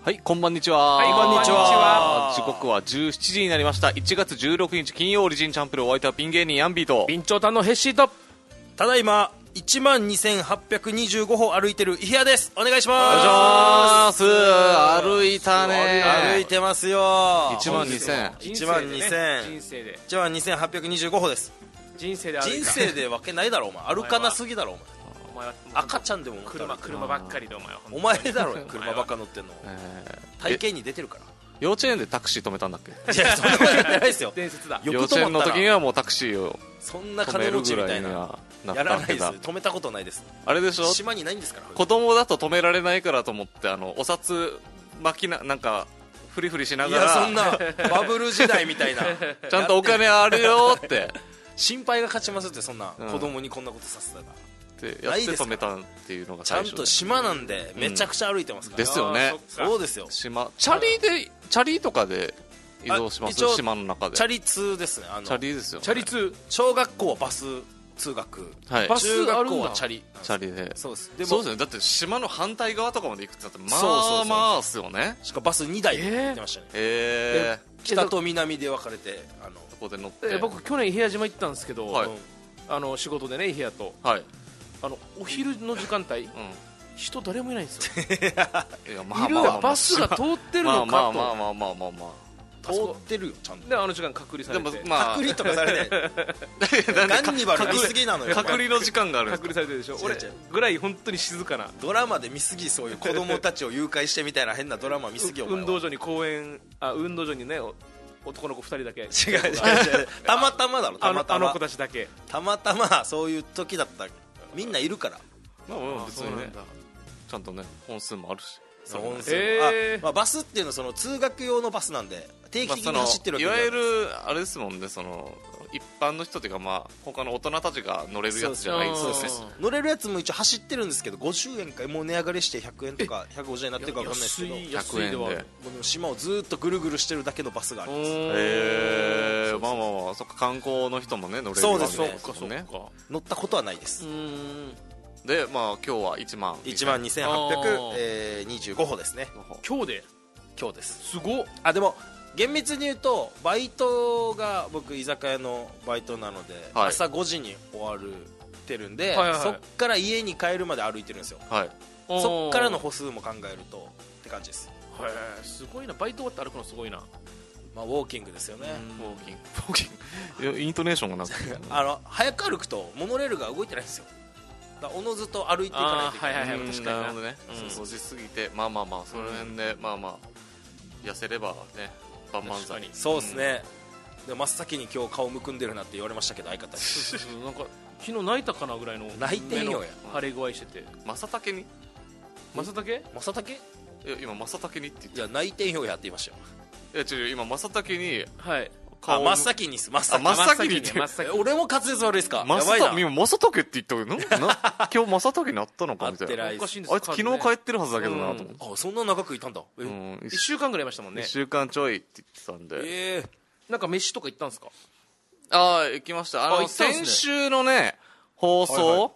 はい、こんばんにちは。 はい、こんにちは。 時刻は17時になりました。1月16日金曜オリジンチャンプル、お相手はピン芸人ヤンビーと備長炭のヘッシーと、 ただいま12,825歩歩いてるイヒヤです。お願いしお願いしまます。歩いたね。 歩いてますよ。 12,000。 12,825歩です。 人生で歩いた。 人生でわけないだろお前。歩かなすぎだろお前。赤ちゃんでも車ばっかりでお前だろ車ばっか乗ってんの。体型に出てるから。 幼稚園でタクシー止めたんだっけ。 いや、そんなこと言ってないですよ。 伝説だ。 幼稚園の時にはもうタクシーをそんな金持ちみたいなやらないです。止めたことないです。 あれでしょ、 島にないんですから。 子供だと止められないからと思ってお札巻きなんかフリフリしながら、 いや、そんなバブル時代みたいなちゃんとお金あるよって心配が勝ちますって。そんな子供にこんなことさせたらってやって止めたっていうのがちゃ最初。 んと島なんでめちゃくちゃ歩いてますから、 ですよね。 そうですよ。 島チャリとかで移動します。島の中でチャリ通ですね。 チャリですよね。 チャリ通。 小学校はバス通学、 はい、 中学校はチャリで。 そうです。 そうですね。だって島の反対側とかまで行くってなってまあまあっすよね。 しかもバス2台で行ってましたね。北と南で分かれてそこで乗って。 僕去年伊平屋島行ったんですけど、 はい、 仕事でね、伊平屋と、 はい、 お昼の時間帯、人誰もいないんですよ。いや、 いるわ、バスが通ってるのかと。 まあ通ってるよちゃんと。 で時間隔離されて。 でも隔離とかされてガンニバル見すぎなのよ。 隔離の時間がある。 隔離されてるでしょ。俺ぐらい本当に静かなドラマで見すぎ。そういう子供たちを誘拐してみたいな変なドラマ見すぎ。 運動場に運動場にね、男の子2人だけ。 違うたまたまだろ。たまたま子たちだけ。 たまたまそういう時だった。みんないるから。 まあ別にね、ちゃんとね本数もあるし。 バスっていうのはその通学用のバスなんで定期的に走ってるわけいわゆるあれですもんね。その一般の人というか、他の大人たちが乗れるやつじゃないですね。 乗れるやつも一応走ってるんですけど、50円かもう値上がりして100円とか150円になってるか分かんないですけど、 100円で島をずっとぐるぐるしてるだけのバスがあります。 まあそっか、観光の人もね乗れるわけですね。 乗ったことはないです。 で、今日は 12,825歩ですね。 今日です。 すごっ。 でも厳密に言うとバイトが僕居酒屋のバイトなので、朝5時に終わってるんで、そっから家に帰るまで歩いてるんですよ。そっからの歩数も考えるとって感じです。 すごいな。バイト終わって歩くのすごいな。 ウォーキングですよね。 ウォーキングイントネーションがなんか早く歩くとモノレールが動いてないんですよ。おのずと歩いていかないといけない。 確かにね。5時過ぎてその辺で痩せればね、万々歳。 そうですね。で真っ先に今日顔むくんでるなって言われましたけど、相方になんか昨日泣いたかなぐらいの泣いてんよや。 腫れ具合してて。 正竹に正竹いや今正竹にって言って。 いや泣いてんよやって言いましたよ。 いや違う、今正竹に真っ先に真っ先にって俺も滑舌悪いですか。 やばいな。今正竹って言ったけど今日正竹になったのかみたいな。あいつ昨日帰ってるはずだけどなと思って。 そんな長くいたんだ。 1週間ぐらいいましたもんね。 1週間ちょいって言ってたんで。 なんか飯とか行ったんですか。 行きました。先週のね放送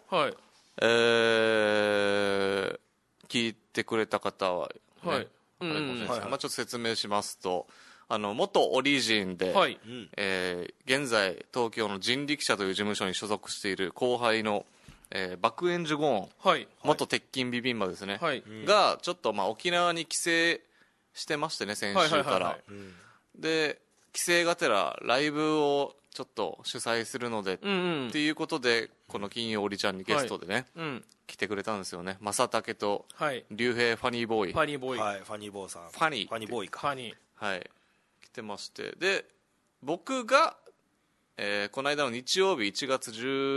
聞いてくれた方はね、ちょっと説明しますと、元オリジンで、現在東京の人力車という事務所に所属している後輩の、爆炎ジュゴーン、元鉄筋ビビンバですね、がちょっと沖縄に帰省してましてね、先週から。で帰省がてらライブをちょっと主催するので、っていうことでこの金曜オリちゃんにゲストでね、来てくれたんですよね。正竹と竜兵ファニーボーイ、 ファニーボーイさん、ファニーボーイか、来てまして、で僕が、この間の日曜日1月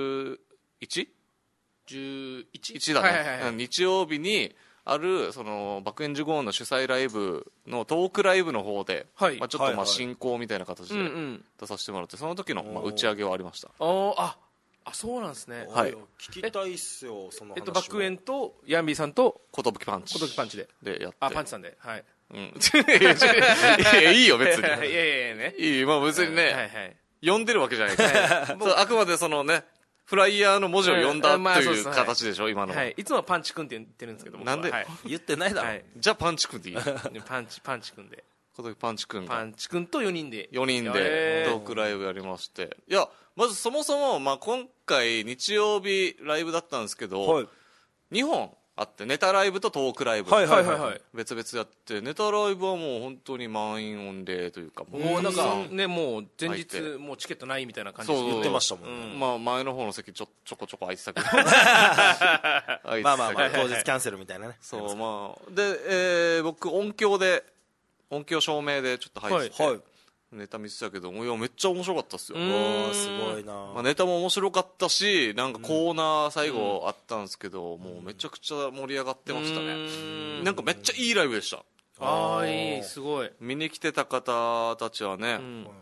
11?11 だね、日曜日にあるその爆炎ジュゴーンの主催ライブのトークライブの方で、ちょっと進行みたいな形で出させてもらって、その時の打ち上げはありました。 そうなんですね。 聞きたいっすよ、その話。 爆炎とヤンビーさんと寿パンチでやって、 パンチさんで、 いやいいよ別に。 いやね、 いい、別にね呼んでるわけじゃないから。あくまでそのねフライヤーの文字を読んだっていう形でしょ、今のは。 いつもはパンチ君って言ってるんですけど、 なんで言ってないだろ。 じゃあパンチ君でいいパンチ君で。 この時パンチ君と4人でトークライブやりまして、いやまずそもそも、今回日曜日ライブだったんですけど、2本あって、ネタライブとトークライブ、別々やって、ネタライブはもう本当に満員御礼というか、 もうなんかね、もう前日もうチケットないみたいな感じで言ってましたもんね。 前の方の席ちょこちょこ空いてたけどまあ当日キャンセルみたいなね。 そうで、僕音響照明でちょっと入ってて、ネタ見てたけど、いやめっちゃ面白かったっすよ。 すごいな。 ネタも面白かったし、なんかコーナー最後あったんですけど、もうめちゃくちゃ盛り上がってましたね。なんかめっちゃいいライブでした。 いい、すごい。 見に来てた方たちはね、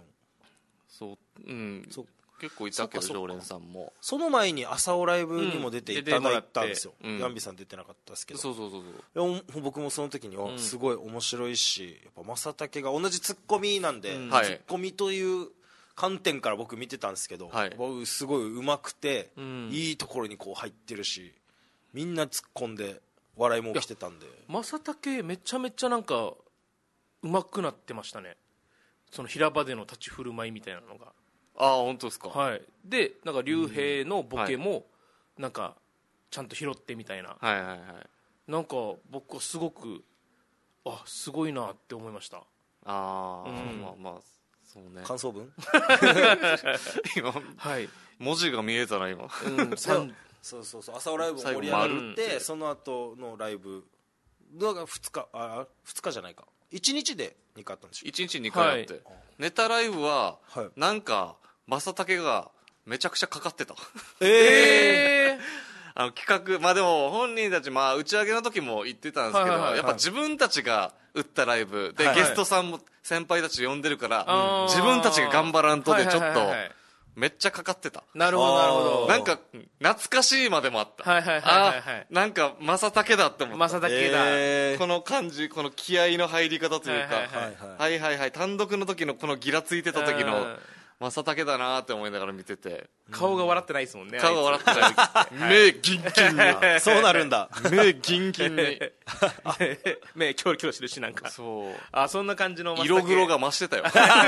結構いたけど、常連さんも。 その前に朝尾ライブにも出ていただいたんですよ。ヤンビさん出てなかったですけど、僕もその時にすごい面白いし、やっぱ正竹が同じツッコミなんで、ツッコミという観点から僕見てたんですけど、僕すごい上手くて、いいところにこう入ってるし、みんな突っ込んで笑いも起きてたんで。 正竹めちゃめちゃなんか上手くなってましたね。その平場での立ち振る舞いみたいなのが。 本当ですか。 でなんか竜兵のボケもなんかちゃんと拾ってみたいな、なんか僕はすごくすごいなって思いました。 そうね。 感想文今文字が見えたな今。 そう朝ライブ盛り上がって、その後のライブだから2日じゃないか、1日で2回あったんでしょ。 1日2回あって、ネタライブはなんか正竹がめちゃくちゃかかってた。企画でも本人たち打ち上げの時も言ってたんですけど、やっぱ自分たちが打ったライブで、ゲストさんも先輩たち呼んでるから、自分たちが頑張らんとでちょっとめっちゃかかってた。 なるほどなるほど。 なんか懐かしいまでもあった。なんか正竹だって思った。 正竹だ。 この感じ、この気合の入り方というか、単独の時のこのギラついてた時の正竹だなって思いながら見てて、 顔が笑ってないですもんね。 顔が笑ってない。目ギンギンに。 そうなるんだ。 目ギンギンに。 目キョロキョロしてるし、なんか。そんな感じの色黒が増してたよ。イ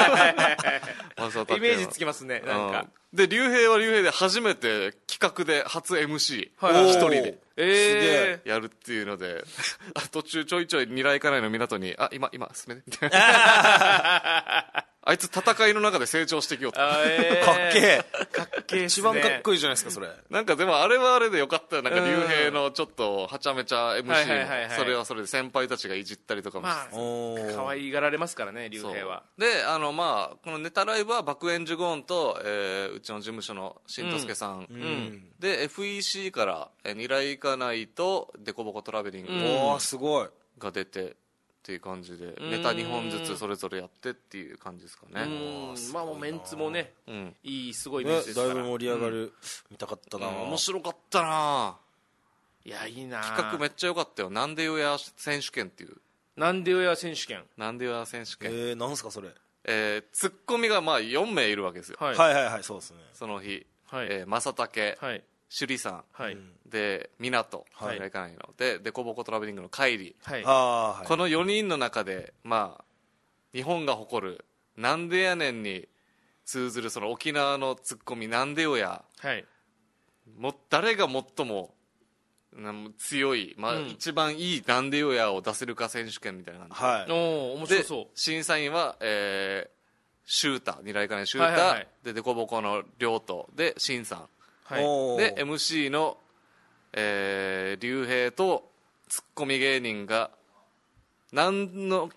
メージつきますね、なんか。 で、竜兵は竜兵で初めて企画で初 MC 一人でやるっていうので、途中ちょいちょい二来家内の港に今進めてみたいな。あいつ戦いの中で成長してきようと。 かっけえ。 一番かっこいいじゃないですか、それ。 なんかでもあれはあれでよかったよ。なんか竜兵のちょっとはちゃめちゃ MC も、それはそれで先輩たちがいじったりとかもして。 可愛がられますからね、竜兵は。 で、このネタライブは爆炎ジュゴーンと、うちの事務所の新之助さん。で、FEC から二来家内とデコボコトラベリングすごいが出て、っていう感じで、ネタ2本ずつそれぞれやってっていう感じですかね。 もうメンツもね、いい、すごいメンツですから、 だいぶ盛り上がる。見たかったな。 面白かったな。 いや、いいな。 企画めっちゃ良かったよ。なんでよや選手権っていう。 なんでよや選手権。 なんでよや選手権。 なんすかそれ。 ツッコミが4名いるわけですよ。 そうですね。 その日、正竹、首里さん、で港、でデコボコトラベリングのカイリ、この4人の中で日本が誇るなんでやねんに通ずるその沖縄のツッコミなんでよや、誰が最も強い、一番いいなんでよやを出せるか選手権みたいな感じで、 面白そう。 審査員は、シューター、二来家内シューター、でデコボコの亮斗でシンさん、で MC の竜兵とツッコミ芸人が本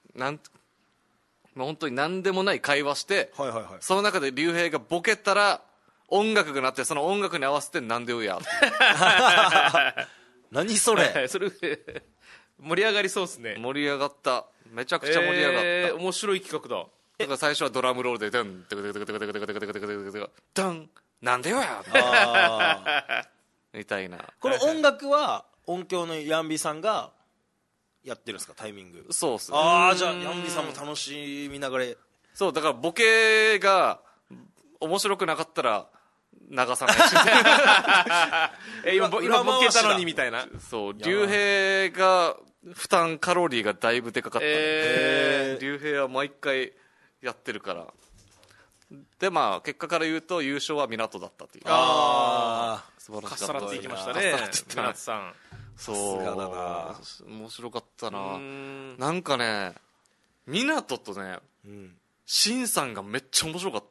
当に何でもない会話して、その中で竜兵がボケたら音楽が鳴って、その音楽に合わせてなんでよや何それ。 それ盛り上がりそうですね。 盛り上がった。めちゃくちゃ盛り上がった。 面白い企画だ。 だから最初はドラムロールでダンテクテクテクテクテクテクテクテクテクテクダンなんでよやみたいな。 この音楽は音響のヤンビさんがやってるんですか、タイミング。 そうっすね。 じゃあヤンビさんも楽しみながら。 そうだからボケが面白くなかったら流さないし今ボケたのにみたいな。 そう竜兵が負担カロリーがだいぶでかかったんで、竜兵は毎回やってるから。でまあ結果から言うと優勝は港だったという。 ああ素晴らしかった。 かっさらっていきましたね港さん。 そうだな、面白かったな。なんかね港とね、シンさんがめっちゃ面白かった。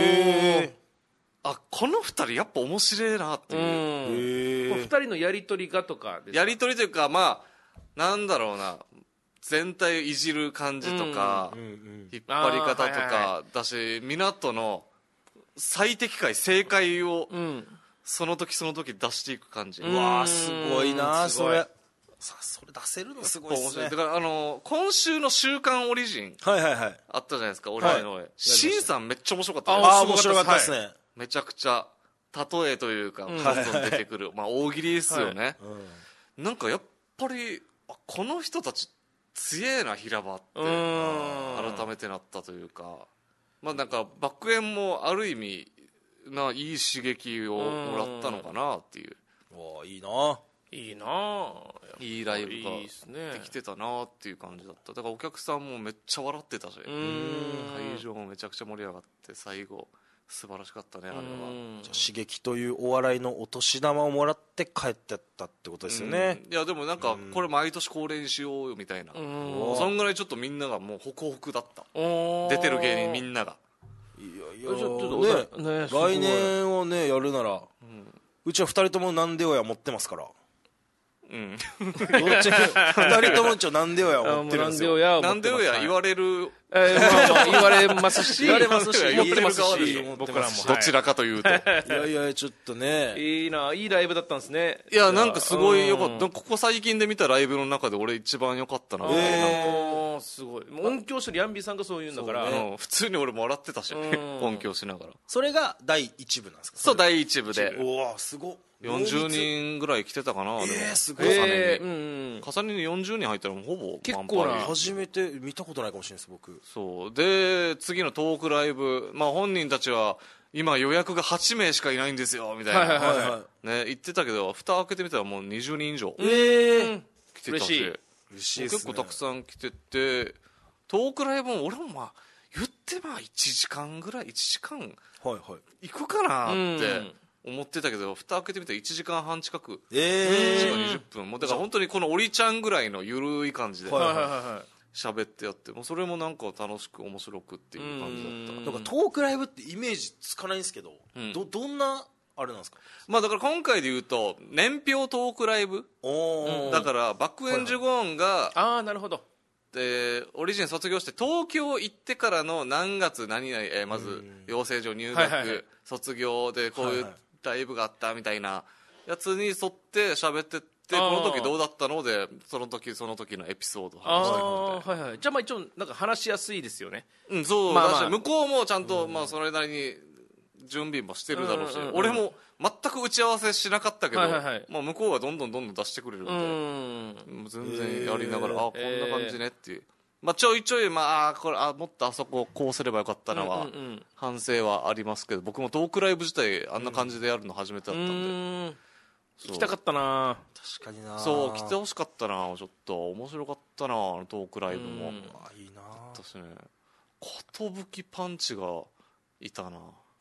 あこの二人やっぱ面白いなっていう。 二人のやり取りがとかですか？ やり取りというかまあなんだろうな、全体をいじる感じとか、引っ張り方とかだし、港の最適解正解をその時その時出していく感じ。 うわすごいなそれ。それ出せるのすごいですね。 だから今週の週刊オリジンあったじゃないですか。オリジンのシンさんめっちゃ面白かった。 ああ面白かったですね。 めちゃくちゃ例えというかどんどん出てくる、まあ大喜利ですよね。なんかやっぱりこの人たち強えな平場って改めてなったというか、まあなんか爆炎もある意味ないい刺激をもらったのかなっていう。 わあいいな、 いいな、 いいライブができてたなっていう感じだった。だからお客さんもめっちゃ笑ってたし、会場もめちゃくちゃ盛り上がって最後素晴らしかったねあれは。 じゃ刺激というお笑いのお年玉をもらって帰ってったってことですよね。 いやでもなんかこれ毎年恒例にしようよみたいな、そんぐらいちょっとみんながもうホクホクだった。出てる芸人みんながいやちょっとね来年をねやるなら、うちは2人ともなんでよや持ってますから。どっち2人とも一応なんでよや持ってるんですよ。 なんでよや言われる、 まあ言われますし言われますし持ってますし僕らもどちらかというといやちょっとねいいないいライブだったんですね。 いやなんかすごいよかった。ここ最近で見たライブの中で俺一番良かったな。 すごい音響してるヤンビーさんがそう言うんだから、 普通に俺も笑ってたし音響しながら。 それが第1部なんですか？ そう第1部で。 うわすごっ。 40人ぐらい来てたかな。 すごい。 重ねに40人入ったらもうほぼ結構な。 初めて見たことないかもしれないです僕。 そうで次のトークライブ、まあ本人たちは今予約が8名しかいないんですよみたいなね言ってたけど、蓋開けてみたらもう20人以上来てたし、 嬉しいですね。 結構たくさん来てて、トークライブも俺もまあ言ってまあ1時間ぐらい1時間行くかなって思ってたけど、蓋開けてみたら1時間半近く、1時間20分、もうだから本当にこのオリちゃんぐらいのゆるい感じで喋ってやって、もうそれもなんか楽しく面白くっていう感じだった。 なんかトークライブってイメージつかないんですけど、どんなあれなんですか？ まあだから今回で言うと年表トークライブだから、爆炎ジュゴーンがなるほど。 でオリジン卒業して東京行ってからの何月何々、まず養成所入学、卒業でこういうライブがあったみたいなやつに沿って喋ってって、この時どうだったのでその時その時のエピソードを話してみたいな。 じゃあまあ一応なんか話しやすいですよね。 そうだし、向こうもちゃんとまあそれなりに準備もしてるだろうし、俺も全く打ち合わせしなかったけど、まあ向こうがどんどん出してくれるんで、全然やりながらこんな感じねっていう、まあちょいちょいまあこれもっとあそここうすればよかったのは反省はありますけど、僕もトークライブ自体あんな感じでやるの初めてだったんで、 行きたかったな。 確かにな。 そう来てほしかったな。ちょっと面白かったなトークライブも。 いいな。 私ね寿パンチがいたな。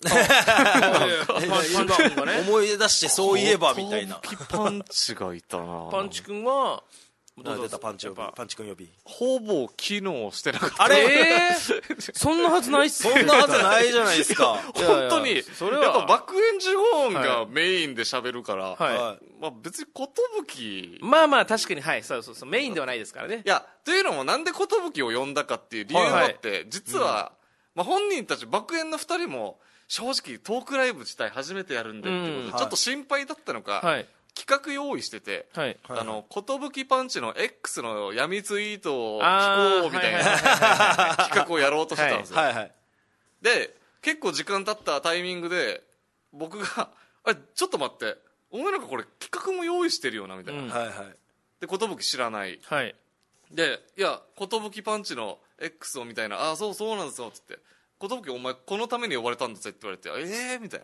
思い出してそういえばみたいな。 パンチがいたな。 パンチ君は出たパンチ君呼びほぼ機能してなかった。 あれそんなはずないっす。 そんなはずないじゃないですか。 本当にやっぱ爆炎ジュゴーンがメインで喋るから、まあ別に寿まあまあ確かにそうメインではないですからね。 いやというのもなんで寿を呼んだかっていう理由があって、実はまあ本人たち爆炎の2人も正直トークライブ自体初めてやるんでっていうことでちょっと心配だったのか、企画用意してて、寿パンチの X の闇ツイートを聞こうみたいな企画をやろうとしてたんですよ。で結構時間経ったタイミングで僕がちょっと待って、お前なんかこれ企画も用意してるよなみたいな、で寿知らない、でいや寿パンチの X をみたいな、そうなんですよっつって、寿お前このために呼ばれたんだぜって言われて、みたいな。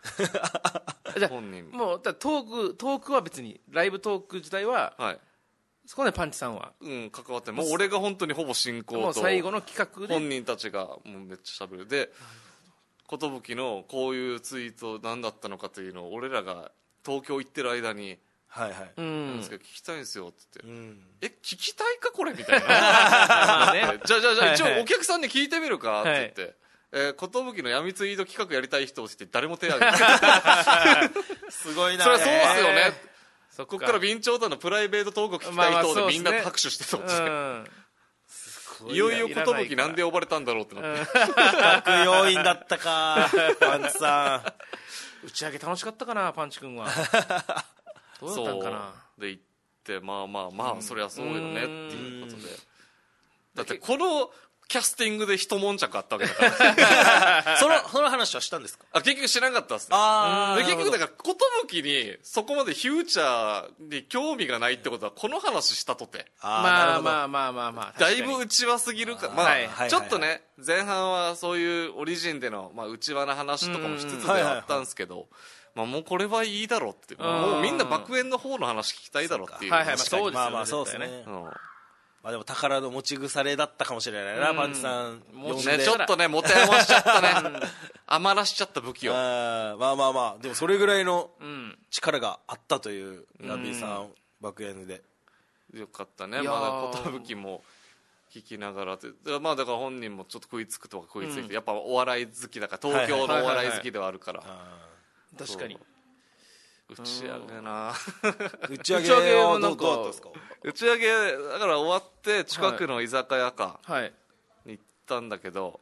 じゃあもうトークは別にライブトーク自体は、はい、そこでパンチさんは関わって、もう俺が本当にほぼ進行と、 もう最後の企画で本人たちがもうめっちゃ喋るで、寿のこういうツイート何だったのかというのを俺らが東京行ってる間にはいはい、 聞きたいんですよって言って、聞きたいかこれみたいなじゃあ一応お客さんに聞いてみるかって言って、寿の闇ツイート企画やりたい人をして誰も手挙げないすごいな。 それはそうっすよね、ここから備長炭のプライベートトークを聞きたい人でみんな拍手してたんですいよいよ寿なんで呼ばれたんだろうってなって企画要員だったかパンチさん。打ち上げ楽しかったかなパンチ君は。どうだったんかな。 で行ってまあそりゃそうよねっていうことで、だってこのキャスティングで一悶着あったわけだからその話はしたんですか？ 結局知らなかったっすね。で結局だから寿にそこまでフューチャーに興味がないってことはこの話したとてまあだいぶ内輪すぎるかちょっとね前半はそういうオリジンでの内輪な話とかもしつつではあったんですけど、もうこれはいいだろうって、もうみんな爆炎の方の話聞きたいだろうっていう。 そうですね。でも宝の持ち腐れだったかもしれないな、パンチさん呼んでちょっとね持て余しちゃったね余らしちゃった武器を。 でもそれぐらいの力があったというラビーさん爆炎でよかったね。まだ寿も聞きながらって、だから本人もちょっと食いつくとか食いついて、やっぱお笑い好きだから、東京のお笑い好きではあるから。 確かに打ち上げな打ち上げはどうだったんですか？ 打ち上げだから終わって近くの居酒屋かに行ったんだけど、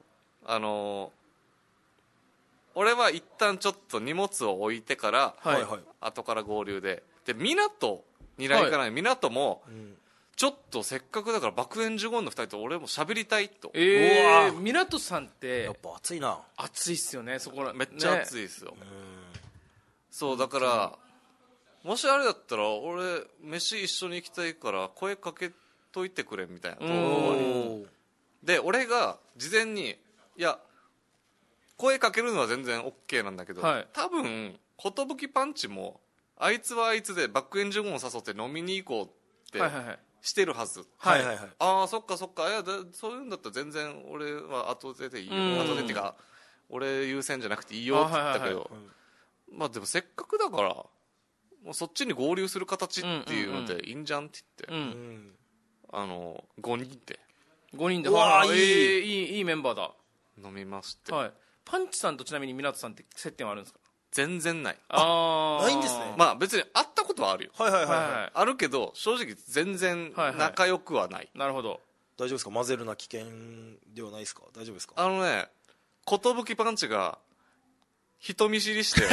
俺は一旦ちょっと荷物を置いてから、後から合流で港に来かない、港もちょっとせっかくだから爆炎呪言の2人と俺も喋りたいと。 港さんってやっぱ暑いな。 暑いっすよね。そこらめっちゃ暑いっすよ。そうだからもしあれだったら俺飯一緒に行きたいから声かけといてくれみたいなで、俺が事前にいや声かけるのは全然 OK なんだけど、多分寿パンチもあいつはあいつで爆炎呪言を誘って飲みに行こうってしてるはず。ああそっかそっか、いやそういうんだったら全然俺は後出ていいよ、後出てか俺優先じゃなくていいよって言ったけど、でもせっかくだからもうそっちに合流する形っていうのでいいんじゃんって言って、5人でわあいいメンバーだ。 飲みまして、 パンチさんとちなみに湊さんって接点はあるんですか？ 全然ない。 ないんですね。 別に会ったことはあるよ。あるけど正直全然仲良くはない。 なるほど。 大丈夫ですか？混ぜるな危険ではないですか？大丈夫ですか？ 寿パンチが人見知りして嘘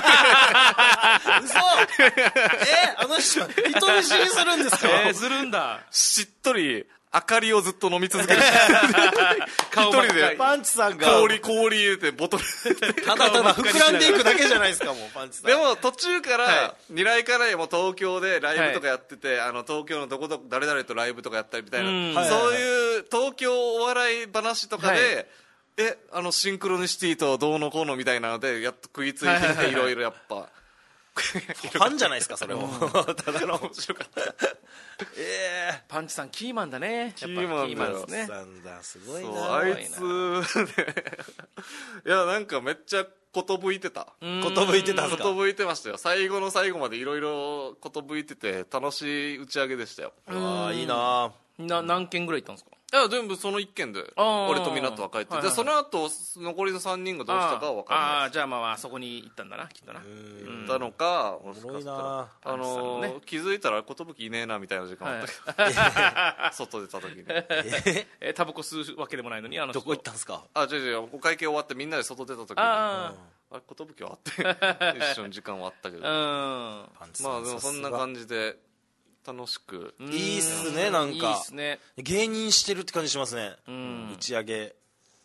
あの人人見知りするんですか？ するんだ。 しっとり明かりをずっと飲み続ける一人でパンチさんが氷入れてボトルただ膨らんでいくだけじゃないですか。もうパンチさんでも途中から二来からも東京でライブとかやってて、東京のどこどこ誰々とライブとかやったりみたいな、そういう東京お笑い話とかで、シンクロニシティとどうのこうのみたいなのでやっと食いついてきて、いろいろやっぱファンじゃないですかそれもただの面白かったパンチさんキーマンだね。 キーマンだよ。 すごいなあいついやなんかめっちゃ寿いてた。 寿いてたんすか？ 寿いてましたよ。最後の最後までいろいろ寿いてて楽しい打ち上げでしたよ。 いいな。 何件ぐらい行ったんですか？ いや全部その1件で俺と湊は帰って、その後残りの3人がどうしたかは分かんない。 じゃあそこに行ったんだなきっとな。 行ったのか、もしかしたら気づいたら寿いねえなみたいな時間あったけど外出た時にタバコ吸うわけでもないのにどこ行ったんですか？ 違うお会計終わってみんなで外出た時に寿はあって一緒に時間はあったけどでもそんな感じで楽しく。 いいっすね。なんか芸人してるって感じしますね。打ち上げ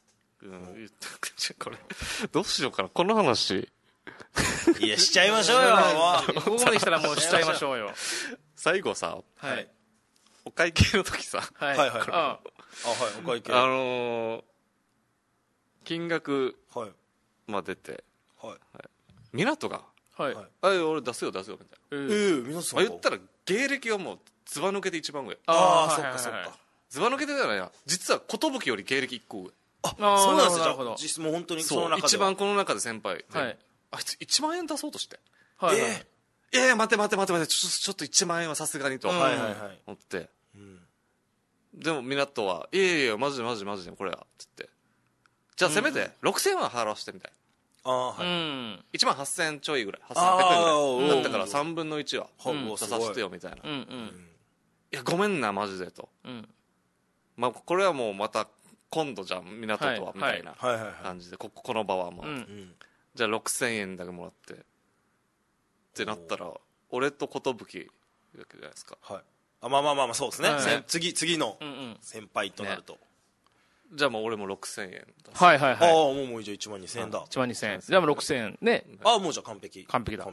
これどうしようかなこの話いやしちゃいましょうよここまで来たらもうしちゃいましょうよ。 最後さお会計の時さお会計金額まで出て港がはい俺出すよみたいな港さん言ったら芸歴はもうずば抜けて一番上そっかそっかずば抜けてじゃないや実は寿より芸歴1個上そうなんですよ実もう本当にその中で一番この中で先輩はいあいつ1万円出そうとしてはいいや待てちょっと1万円はさすがにと思ってでも港はいやマジでこれはつってじゃあせめて6000円は払わしてみたい1万8000円ちょいぐらい8800円ぐらいだったから3分の1は出させてよみたいないやごめんなマジでとまあこれはもうまた今度じゃあ港とはみたいな感じでこの場はもうじゃあ6000円だけもらってってなったら俺と寿だけじゃないですかまあそうですね次の先輩となるとじゃあもう俺も6000円はいもうじゃあ1万2000円だ 1万2000円じゃあもう6000円ねもうじゃあ完璧だ寿が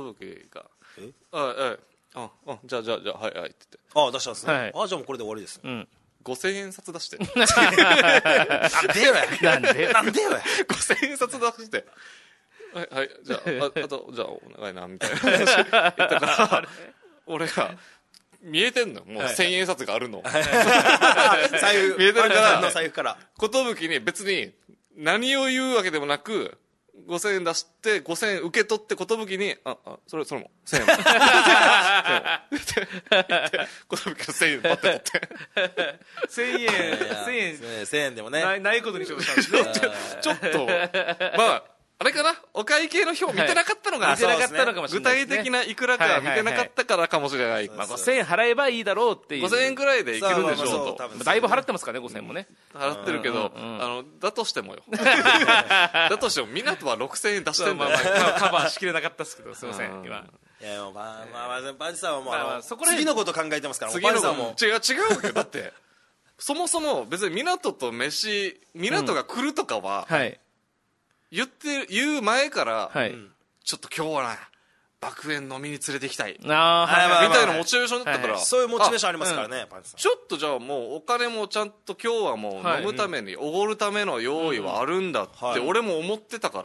じゃあはいって言って出したんですねじゃあもうこれで終わりです 5000円札出してなんでよ 5000円札出してはいじゃあお願いなみたいな話言ったから俺が見えてんのもう1000円札があるの財布見えてるから財布から寿に別に何を言うわけでもなく5000円出して5000円受け取って寿にそれも1000円寿が1000円パッて取って 1000円でもねないことにしようとしたんですねちょっとまああれかなお会計の表見てなかったのが具体的ないくらか見てなかったからかもしれない 5000円払えばいいだろうっていう 5000円ぐらいでいけるでしょうとだいぶ払ってますからね5000円もね払ってるけどだとしてもよだとしても港は6000円出してんだよカバーしきれなかったですけどすいません今いやもうパンチさんはもう次のこと考えてますから次のことも違うわけだってそもそも別に港と港が来るとかは言う前から、ちょっと今日はな爆炎飲みに連れて行きたいみたいなモチベーションだったから、 そういうモチベーションありますからね、パンチさんちょっとじゃあもうお金もちゃんと今日はもう飲むためにおごるための用意はあるんだって俺も思ってたから、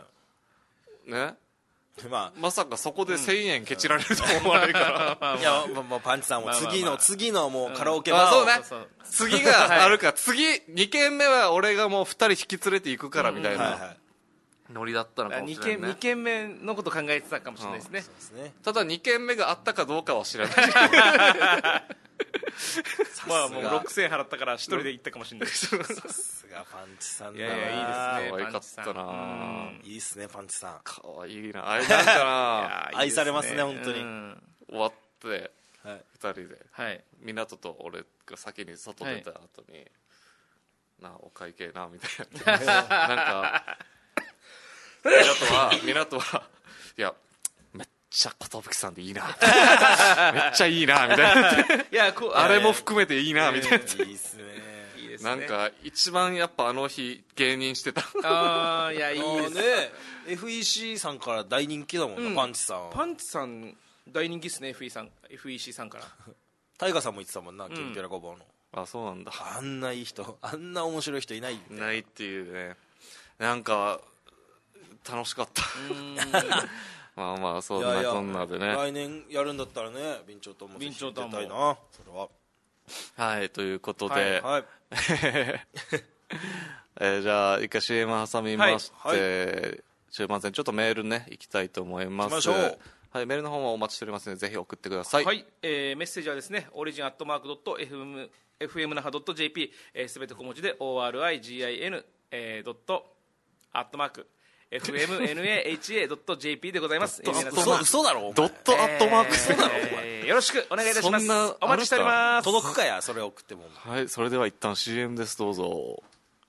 ねまさかそこで1000円ケチられると思わないからいやもうパンチさんも次のもうカラオケバーそうね次があるから次2軒目は俺がもう2人引き連れていくからみたいなノリだったのかもしれないね 2軒目のこと考えてたかもしれないですねただ2軒目があったかどうかは知らないまあもう6000円払ったから1人で行ったかもしれないさすがパンチさんだないやいいですね可愛かったないいですねパンチさん可愛いなあれなんかな愛されますね本当に終わって2人で港と俺が先に外出た後になお会計なみたいななんか港はいやめっちゃ寿さんでいいなめっちゃいいなみたいないやあれも含めていいなみたいないいっすねなんか一番やっぱあの日芸人してたいやいいですね FEC さんから大人気だもんなパンチさん大人気ですね FEC さんからタイガさんも言ってたもんなキンキャラゴボウのそうなんだあんないい人あんな面白い人いないっていうねなんか楽しかったまあそんなこんなでね来年やるんだったらね備長炭も備長炭もそれははいということでじゃあ一回 CM 挟みまして中盤戦ちょっとメールねいきたいと思いますはい、メールの方もお待ちしておりますのでぜひ送ってくださいはい、メッセージはですねorigin@fmnaha.jp すべて小文字で origin.@fmnaha.jp でございます嘘だろドットアットマーク嘘だろよろしくお願いいたしますお待ちしております届くかやそれ送ってもはいそれでは一旦 CM ですどうぞ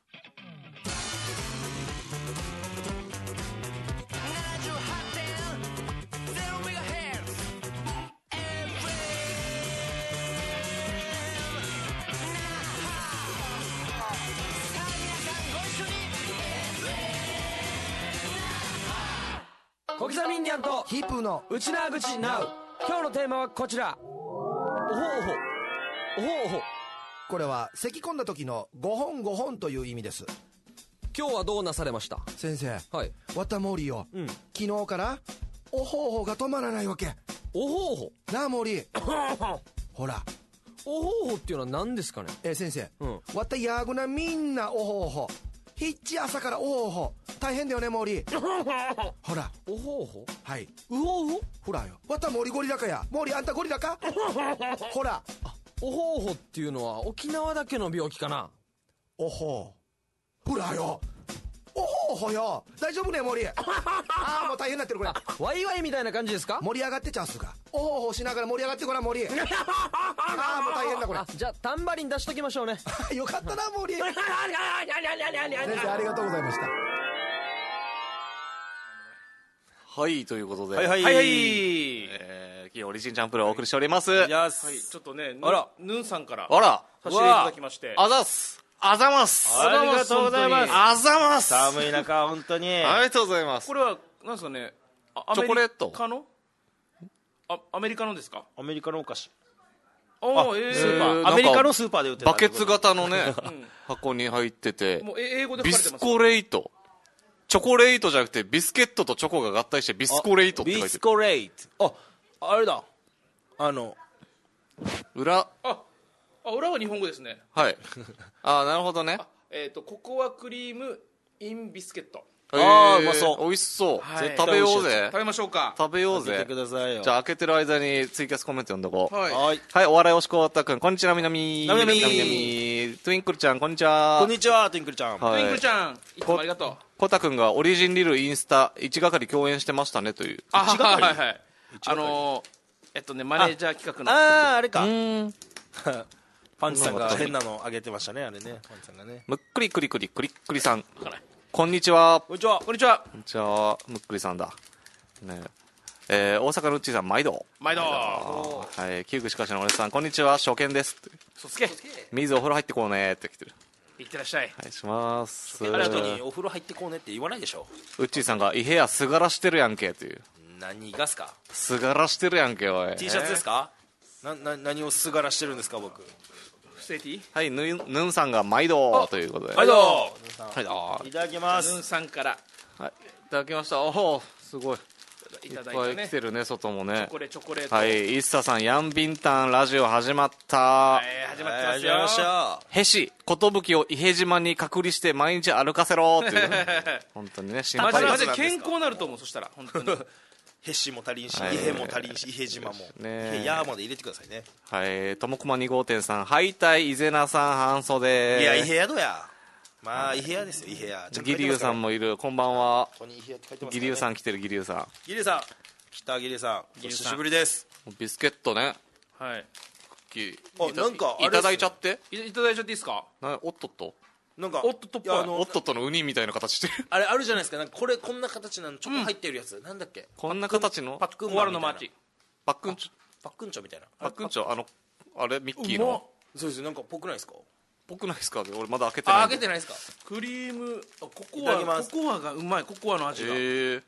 小刻みインディアンとヒップーのウチナー口ナウ今日のテーマはこちらおほおほこれは咳き込んだ時の5本5本という意味です今日はどうなされました？ 先生、 はい。 わた森よ、昨日からおほうほうが止まらないわけ。 おほうほなあ森ほら、 おほうほっていうのは何ですかね？ 先生、わたやぐなみんなおほうほ、ひっち朝からおほうほ大変だよね森ほら、 おほうほ、 はい、 うほうほ、 ほらよ、わた森ゴリラかや。森あんたゴリラかほら、 おほうほっていうのは沖縄だけの病気かな？ おほう、ほらよ、おほうほよ、大丈夫ね森ああもう大変になってるこれ。 ワイワイみたいな感じですか？ 盛り上がってちゃうすが、おほうほしながら盛り上がってごらん森ああもう大変だこれ。 じゃあタンバリン出しときましょうねよかったな森先生ありがとうございました。 はい、ということで、 はいはい、 金曜オリジンチャンプルをお送りしております。 はい、ちょっとね、ヌンさんからあら差し入れいただきまして、 あざす、あざます、 ありがとうございます。 あざます、 寒い中本当にありがとうございます。 これはなんですかね、 チョコレートアメリカのですか？ アメリカのお菓子、 スーパー、 アメリカのスーパーで売ってたバケツ型のね箱に入ってて、 もう英語でビ書かれてます。 スコレート、チョコレートじゃなくてビスケットとチョコが合体してビスコレートって書いてる。 ビスコレート、あれだ、 裏、 裏は日本語ですね。 はい。なるほどね。 ココアクリームインビスケット。 うまそう、 美味しそう、 はい、 食べようぜ。 食べましょうか。 食べようぜ。 開けてくださいよ。 じゃあ開けてる間にツイキャスコメント読んどこう。 はい、 はい、お笑いおしこわったくん、こんにちは、みなみ。 なみなみ。 トゥインクルちゃん、こんにちは。 こんにちは、トゥインクルちゃん。 トゥインクルちゃん、いつもありがとう。 コタくんがオリジンリルインスタ1係共演してましたねという。 はいはい。マネージャー企画の。 あれか。パンチさんが変なのあげてましたね、あれね。パンチさんがね。 むっくりくりくりくりっくりさん。こんにちは。 こんにちは。 こんにちは。 こんにちは。むっくりさんだ。ね。大阪のうっちーさん、毎度。 毎度。 はい。キュークしかしのお姉さん、こんにちは。初見です。 そつけ。 水お風呂入ってこうねって来てる。 いってらっしゃい。 お願いします。 ありがとうにお風呂入ってこうねって言わないでしょ。 うっちーさんが、い部屋すがらしてるやんけという。 何がすか？ すがらしてるやんけ、おい。 T シャツですか？何をすがらしてるんですか、僕。 不正 T？ はい、ヌンさんが毎度ということで。 毎度。 はい、 いただきます。 ヌンさんから。 はい、いただきました。おお、すごい。 いただいいっぱい来てるね、外もね。 チョコレート。 はい、イッサさん、ヤンビンタンラジオ始まった。 はい、始まってますよ。 へし、ことぶきを伊平島に隔離して毎日歩かせろっていう、ね。本当にね、心配マジで健康になると思う、そしたら、本当に。 へしも足りんし、伊平も足りんし、伊平島も。ね、ヤーまで入れてくださいね。 はい、ともこま2号店さん、ハイタイ、伊勢名さん、半袖。 いや、伊平宿や。まあ、伊平屋ですよ、伊平屋。 ギリュウさんもいる、こんばんは。 ここに伊平屋って書いてます。 ギリュウさん来てる、ギリュウさん。 ギリュウさん。来た、ギリュウさん。お久しぶりです。 ビスケットね。 はい。 クッキー。なんか、 いただいちゃって。 いただいちゃっていいですか？ おっとっと。 なんか、 おっとっとっぽい。 おっとっとのウニみたいな形してる。 あれあるじゃないですか。なんかこれこんな形なの、チョコ入ってるやつ。なんだっけ？ こんな形のパックンマンのマーチ。 パックンチョ。 パックンチョみたいな。 パックンチョ、あれミッキーの。 そうです。なんかぽくないですか？ ぽくないですか？俺まだ開けてない。 開けてないですか？ クリーム、ココアがうまい。ココアの味が。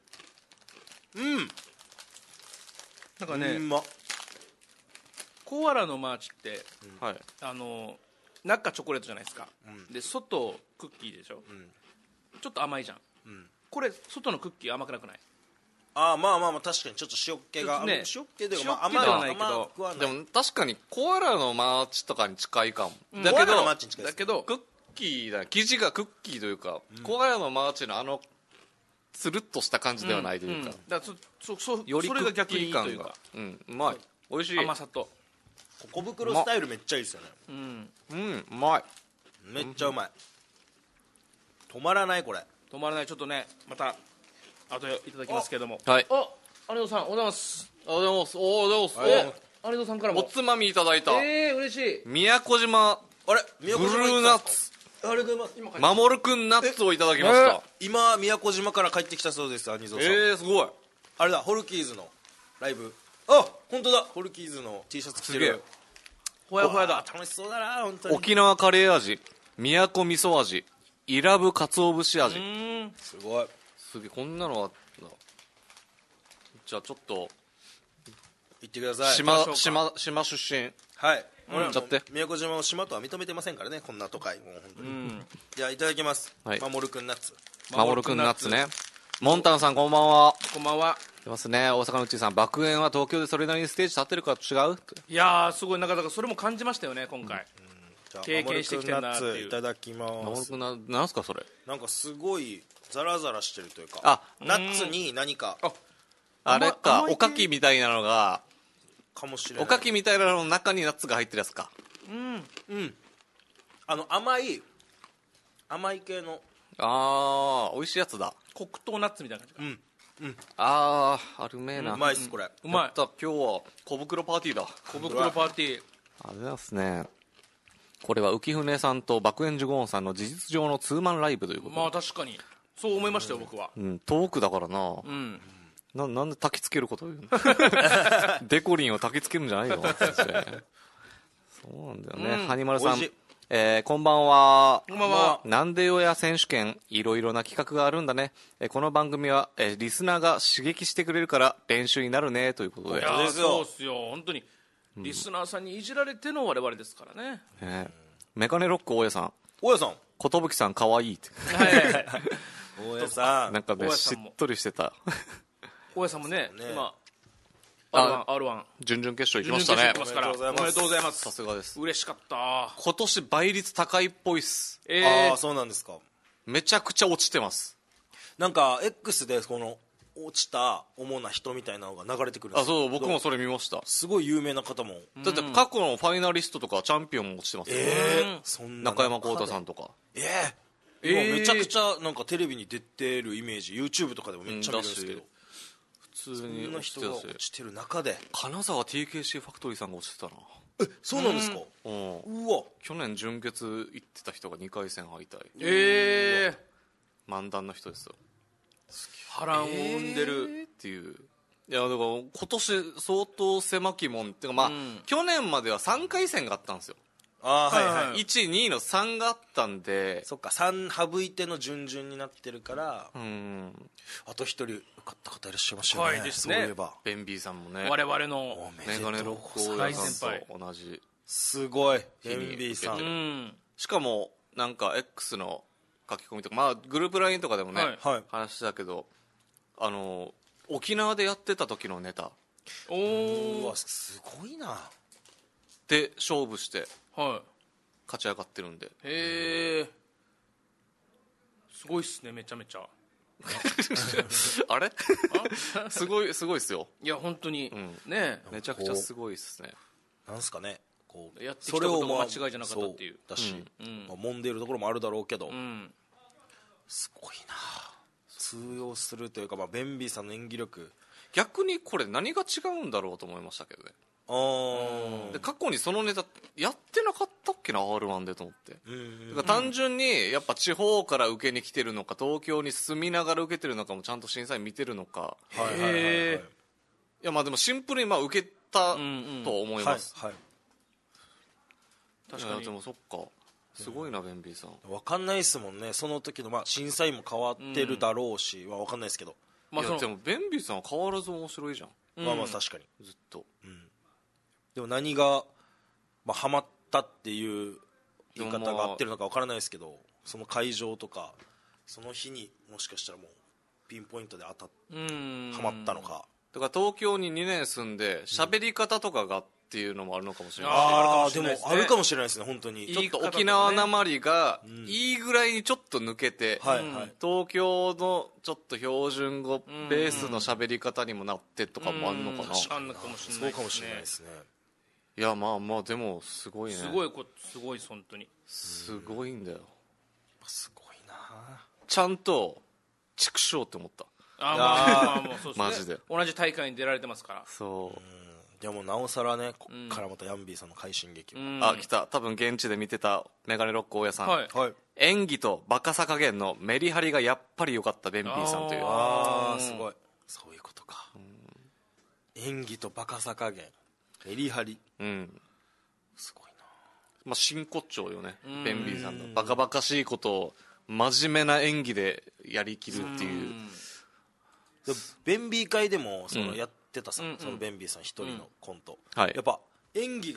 なんかね、コアラのマーチって、中チョコレートじゃないですか。で、外クッキーでしょ。ちょっと甘いじゃん。これ、外のクッキー甘くなくない？ まあ確かにちょっと塩気が、塩気では甘いけど、 でも確かにコアラのマーチとかに近いかも。 だけどクッキーだ、生地がクッキーというか、コアラのマーチのつるっとした感じではないというか、 よりそれが逆にいいというか、 うまい、美味しい。 甘さと小袋スタイルめっちゃいいですよね。 うまい、 めっちゃうまい。止まらない、これ止まらない。ちょっとね、またあといただきますけども。 はい、 有野さん、おはようございます。 おはようございます。 有野さんからもおつまみいただいた。 嬉しい。 宮古島ブルーナッツ、 ありがとうございます。 守くんナッツをいただきました。 今宮古島から帰ってきたそうです、兄蔵さん。 すごい。 あれだ、ホルキーズのライブ。あ、本当だ、ホルキーズの T シャツ着てる。 ほやほやだ。 楽しそうだな、本当に。 沖縄カレー味、宮古味噌味、イラブ鰹節味。 すごい。 すげえ、こんなのあった。じゃあちょっと行ってください。 島出身。 はい。 俺は宮古島を島とは認めてませんからね、こんな都会もう本当に。じゃあいただきます。まもるくんナッツ。 まもるくんナッツね。モンタンさんこんばんは。 こんばんは。 出ますね。大阪のうちさん、爆炎は東京でそれなりにステージ立ってるから違う？ いやーすごい、なかなかそれも感じましたよね今回。経験してきてるなっていう。 いただきます。 まもるくんなんすかそれ？ なんかすごいザラザラしてるというか、ナッツに何かあれか、おかきみたいなのがかもしれない。 おかきみたいなのの中にナッツが入ってるやつか。 甘い系の美味しいやつだ。 黒糖ナッツみたいな感じ。 あるめえな。 うまいっすこれ。 うまい。 今日は小袋パーティーだ。 小袋パーティー。 ありがとうございますね。これは浮舟さんと爆炎ジュゴーンさんの事実上のツーマンライブということで。 まあ確かにそう思いましたよ僕は。 遠くだからな。なんで焚きつけること言うの？デコリンを焚きつけるんじゃないよ。そうなんだよね。ハニマルさん、こんばんは。 こんばんは。 なんでよや選手権、いろいろな企画があるんだね。この番組は、リスナーが刺激してくれるから練習になるねということで。 いやそうっすよ本当に。リスナーさんにいじられての我々ですからね。 メガネロック大家さん。 大家さん。 寿さんかわいいって。 大家さん。 なんかねしっとりしてた。 大家さんもね今 R1 準々決勝行きましたね。 おめでとうございます。 さすがです。 嬉しかった。 今年倍率高いっぽいっす。 そうなんですか。 めちゃくちゃ落ちてます。 なんか X でこの落ちた主な人みたいなのが流れてくるんですよ。 そう僕もそれ見ました。 すごい有名な方も。 だって過去のファイナリストとかチャンピオンも落ちてますよ。 そんな中山浩太さんとか。 今めちゃくちゃなんかテレビに出てるイメージ、 YouTube とかでもめっちゃ見るんですけど、 普通に落ちてたし、 そんな人が落ちてる中で金沢 TKC ファクトリーさんが落ちてたな。 そうなんですか。うわ、 去年準決行ってた人が2回戦敗退。漫談の人ですよ。 波乱を生んでるっていう。いやだから今年相当狭き門っていうか、去年までは3回戦があったんですよ。1、2の3があったんで、 そっか、3省いての順々になってるから、あと1人受かった方いらっしゃいましたよね。そういえばベンビーさんもね、 我々のメガネロック大さんと同じ。 すごいベンビーさん。しかもなんか X の書き込みとか、グループ LINE とかでもね、話してたけど、沖縄でやってた時のネタ、 うわすごいな、 で勝負して勝ち上がってるんで。 すごいっすね、めちゃめちゃ。 あれすごいっすよ。 いや本当にね、 めちゃくちゃすごいっすね。 なんすかね、こうやってきたことが間違いじゃなかったっていう。 だし、揉んでいるところもあるだろうけど、すごいな、通用するというか、ベンビーさんの演技力。 逆にこれ何が違うんだろうと思いましたけどね。で過去にそのネタやってなかったっけな R1 でと思って。だから単純にやっぱ地方から受けに来てるのか、東京に住みながら受けてるのかもちゃんと審査員見てるのか。いやでもシンプルに受けたと思います。確かに。でもそっか、すごいなベンビーさん。 分かんないっすもんね、その時の審査員も変わってるだろうし、分かんないですけど。 いやでもベンビーさんは変わらず面白いじゃん。 確かにずっと。 でも何がハマったっていう言い方が合ってるのか分からないですけど、その会場とかその日にもしかしたらもうピンポイントでハマったのか。 だから東京に2年住んで喋り方とかがっていうのもあるのかもしれない。 でもあるかもしれないですね、本当に。 ちょっと沖縄なまりがいいぐらいにちょっと抜けて、東京のちょっと標準語ベースの喋り方にもなってとかもあるのかな。 そうかもしれないですね。 いやでもすごいね。 すごい本当にすごいんだよ。 すごいな、 ちゃんと畜生って思った。マジで同じ大会に出られてますから。 でもなおさらね、こっからまたヤンビーさんの快進撃来た。多分現地で見てたメガネロック大家さん、演技とバカさ加減のメリハリがやっぱり良かったベンビーさんという。 すごい、そういうことか。演技とバカさ加減、メリハリ、すごいな。真骨頂よね、ベンビーさんのバカバカしいことを真面目な演技でやりきるっていう。 ベンビー会でもやってたそのベンビーさん一人のコント、やっぱ演技が